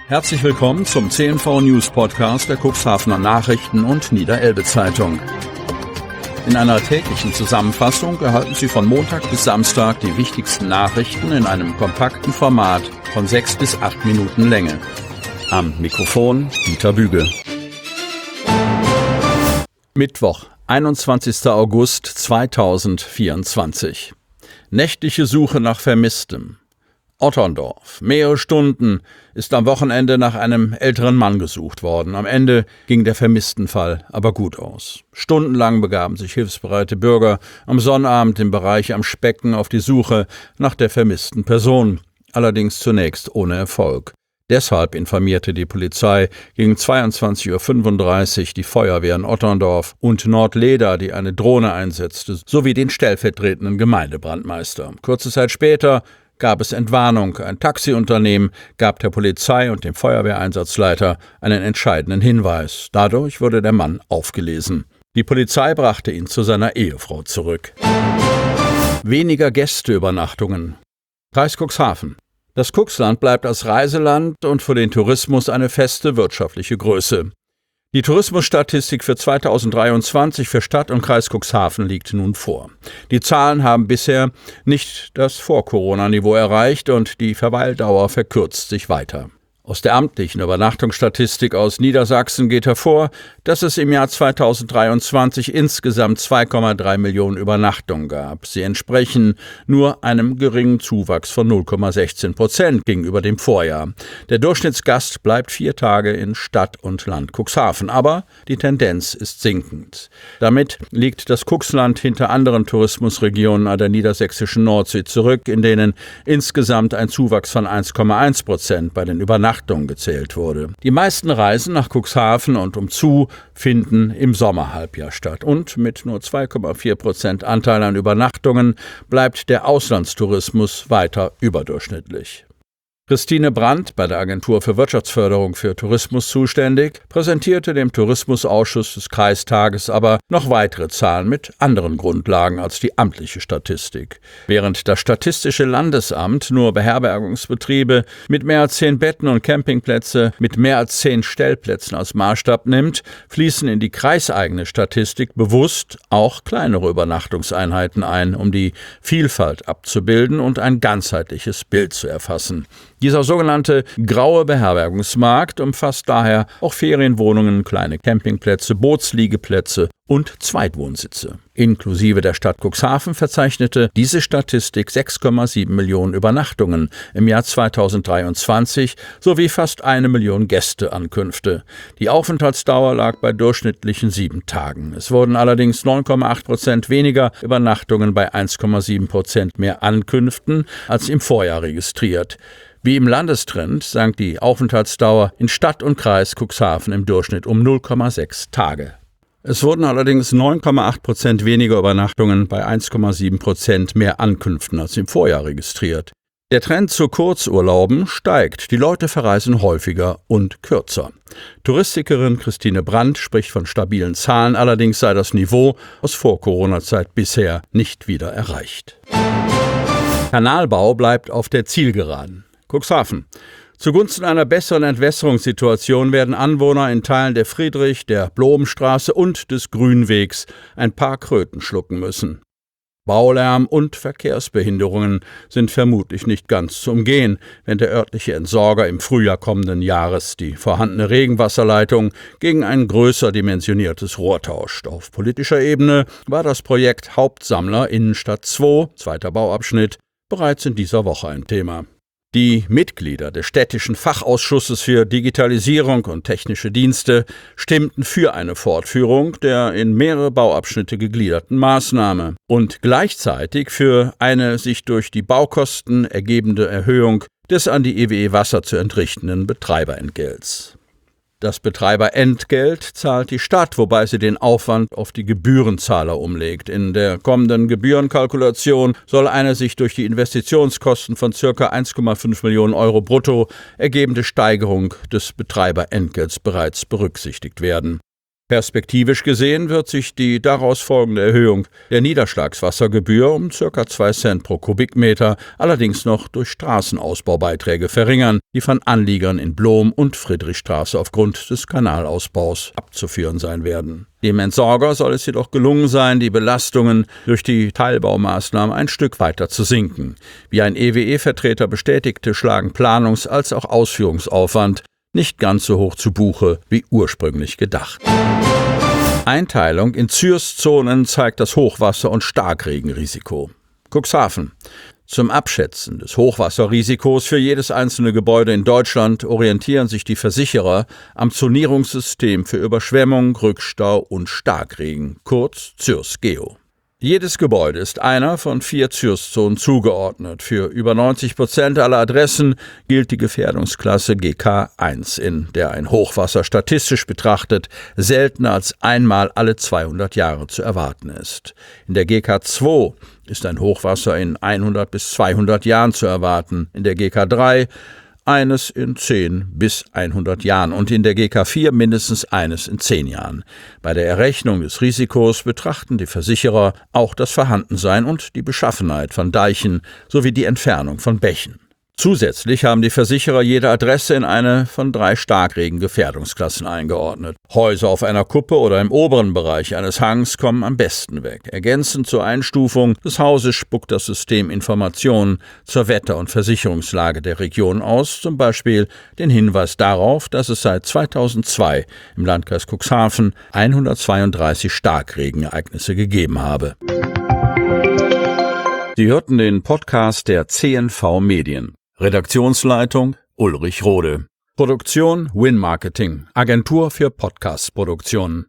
Herzlich willkommen zum CNV News Podcast der Cuxhavener Nachrichten und Niederelbe Zeitung. In einer täglichen Zusammenfassung erhalten Sie von Montag bis Samstag die wichtigsten Nachrichten in einem kompakten Format von 6 bis 8 Minuten Länge. Am Mikrofon Dieter Büge. Mittwoch, 21. August 2024. Nächtliche Suche nach Vermisstem. Otterndorf. Mehrere Stunden ist am Wochenende nach einem älteren Mann gesucht worden. Am Ende ging der Vermisstenfall aber gut aus. Stundenlang begaben sich hilfsbereite Bürger am Sonnabend im Bereich Am Specken auf die Suche nach der vermissten Person. Allerdings zunächst ohne Erfolg. Deshalb informierte die Polizei gegen 22:35 Uhr die Feuerwehr in Otterndorf und Nordleda, die eine Drohne einsetzte, sowie den stellvertretenden Gemeindebrandmeister. Kurze Zeit später gab es Entwarnung. Ein Taxiunternehmen gab der Polizei und dem Feuerwehreinsatzleiter einen entscheidenden Hinweis. Dadurch wurde der Mann aufgelesen. Die Polizei brachte ihn zu seiner Ehefrau zurück. Weniger Gästeübernachtungen. Kreis Cuxhaven. Das Cuxland bleibt als Reiseland und für den Tourismus eine feste wirtschaftliche Größe. Die Tourismusstatistik für 2023 für Stadt und Kreis Cuxhaven liegt nun vor. Die Zahlen haben bisher nicht das Vor-Corona-Niveau erreicht und die Verweildauer verkürzt sich weiter. Aus der amtlichen Übernachtungsstatistik aus Niedersachsen geht hervor, dass es im Jahr 2023 insgesamt 2,3 Millionen Übernachtungen gab. Sie entsprechen nur einem geringen Zuwachs von 0,16% gegenüber dem Vorjahr. Der Durchschnittsgast bleibt 4 Tage in Stadt und Land Cuxhaven, aber die Tendenz ist sinkend. Damit liegt das Cuxland hinter anderen Tourismusregionen an der niedersächsischen Nordsee zurück, in denen insgesamt ein Zuwachs von 1,1% bei den Übernachtungen gezählt wurde. Die meisten Reisen nach Cuxhaven und umzu finden im Sommerhalbjahr statt und mit nur 2,4% Anteil an Übernachtungen bleibt der Auslandstourismus weiter überdurchschnittlich. Christine Brandt, bei der Agentur für Wirtschaftsförderung für Tourismus zuständig, präsentierte dem Tourismusausschuss des Kreistages aber noch weitere Zahlen mit anderen Grundlagen als die amtliche Statistik. Während das Statistische Landesamt nur Beherbergungsbetriebe mit mehr als 10 Betten und Campingplätze mit mehr als 10 Stellplätzen als Maßstab nimmt, fließen in die kreiseigene Statistik bewusst auch kleinere Übernachtungseinheiten ein, um die Vielfalt abzubilden und ein ganzheitliches Bild zu erfassen. Dieser sogenannte graue Beherbergungsmarkt umfasst daher auch Ferienwohnungen, kleine Campingplätze, Bootsliegeplätze und Zweitwohnsitze. Inklusive der Stadt Cuxhaven verzeichnete diese Statistik 6,7 Millionen Übernachtungen im Jahr 2023 sowie fast 1 Million Gästeankünfte. Die Aufenthaltsdauer lag bei durchschnittlichen 7 Tagen. Es wurden allerdings 9,8% weniger Übernachtungen bei 1,7% mehr Ankünften als im Vorjahr registriert. Wie im Landestrend sank die Aufenthaltsdauer in Stadt und Kreis Cuxhaven im Durchschnitt um 0,6 Tage. Es wurden allerdings 9,8% weniger Übernachtungen bei 1,7% mehr Ankünften als im Vorjahr registriert. Der Trend zu Kurzurlauben steigt. Die Leute verreisen häufiger und kürzer. Touristikerin Christine Brandt spricht von stabilen Zahlen, allerdings sei das Niveau aus Vor-Corona-Zeit bisher nicht wieder erreicht. Kanalbau bleibt auf der Zielgeraden. Cuxhaven. Zugunsten einer besseren Entwässerungssituation werden Anwohner in Teilen der Friedrich-, der Blobenstraße und des Grünwegs ein paar Kröten schlucken müssen. Baulärm und Verkehrsbehinderungen sind vermutlich nicht ganz zu umgehen, wenn der örtliche Entsorger im Frühjahr kommenden Jahres die vorhandene Regenwasserleitung gegen ein größer dimensioniertes Rohr tauscht. Auf politischer Ebene war das Projekt Hauptsammler Innenstadt 2, zweiter Bauabschnitt, bereits in dieser Woche ein Thema. Die Mitglieder des städtischen Fachausschusses für Digitalisierung und technische Dienste stimmten für eine Fortführung der in mehrere Bauabschnitte gegliederten Maßnahme und gleichzeitig für eine sich durch die Baukosten ergebende Erhöhung des an die EWE Wasser zu entrichtenden Betreiberentgelts. Das Betreiberentgelt zahlt die Stadt, wobei sie den Aufwand auf die Gebührenzahler umlegt. In der kommenden Gebührenkalkulation soll eine sich durch die Investitionskosten von ca. 1,5 Millionen Euro brutto ergebende Steigerung des Betreiberentgelts bereits berücksichtigt werden. Perspektivisch gesehen wird sich die daraus folgende Erhöhung der Niederschlagswassergebühr um ca. 2 Cent pro Kubikmeter allerdings noch durch Straßenausbaubeiträge verringern, die von Anliegern in Blom- und Friedrichstraße aufgrund des Kanalausbaus abzuführen sein werden. Dem Entsorger soll es jedoch gelungen sein, die Belastungen durch die Teilbaumaßnahmen ein Stück weiter zu sinken. Wie ein EWE-Vertreter bestätigte, schlagen Planungs- als auch Ausführungsaufwand nicht ganz so hoch zu Buche wie ursprünglich gedacht. Einteilung in ZÜRS-Zonen zeigt das Hochwasser- und Starkregenrisiko. Cuxhaven. Zum Abschätzen des Hochwasserrisikos für jedes einzelne Gebäude in Deutschland orientieren sich die Versicherer am Zonierungssystem für Überschwemmung, Rückstau und Starkregen, kurz ZÜRS-Geo. Jedes Gebäude ist einer von 4 ZÜRS-Zonen zugeordnet. Für über 90% aller Adressen gilt die Gefährdungsklasse GK 1, in der ein Hochwasser statistisch betrachtet seltener als einmal alle 200 Jahre zu erwarten ist. In der GK 2 ist ein Hochwasser in 100 bis 200 Jahren zu erwarten, in der GK 3 eines in 10 bis 100 Jahren und in der GK 4 mindestens eines in 10 Jahren. Bei der Errechnung des Risikos betrachten die Versicherer auch das Vorhandensein und die Beschaffenheit von Deichen sowie die Entfernung von Bächen. Zusätzlich haben die Versicherer jede Adresse in eine von 3 Starkregen-Gefährdungsklassen eingeordnet. Häuser auf einer Kuppe oder im oberen Bereich eines Hangs kommen am besten weg. Ergänzend zur Einstufung des Hauses spuckt das System Informationen zur Wetter- und Versicherungslage der Region aus, zum Beispiel den Hinweis darauf, dass es seit 2002 im Landkreis Cuxhaven 132 Starkregenereignisse gegeben habe. Sie hörten den Podcast der CNV Medien. Redaktionsleitung Ulrich Rode. Produktion Win Marketing, Agentur für Podcast-Produktionen.